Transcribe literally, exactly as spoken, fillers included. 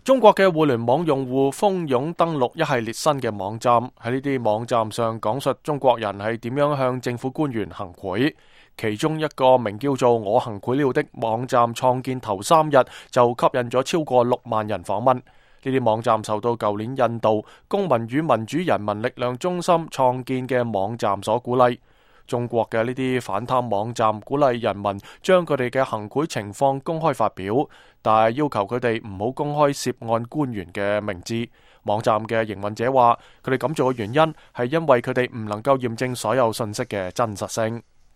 中國嘅互聯網用戶蜂擁登錄一系列新嘅網站，喺呢啲網站上講述中國人係點樣向政府官員行賄。其中一個名叫做我行賄了的網站創建頭三日就吸引咗超過六萬人訪問。呢啲網站受到舊年印度公民與民主人民力量中心創建嘅網站所鼓勵。中國嘅呢啲反貪網站鼓勵人民將佢哋嘅行賄情況公開發表，但係要求佢哋唔好公開涉案官員嘅名字。網站嘅營運者話，佢哋咁做嘅原因係因為佢哋唔能夠驗證所有信息嘅真實性。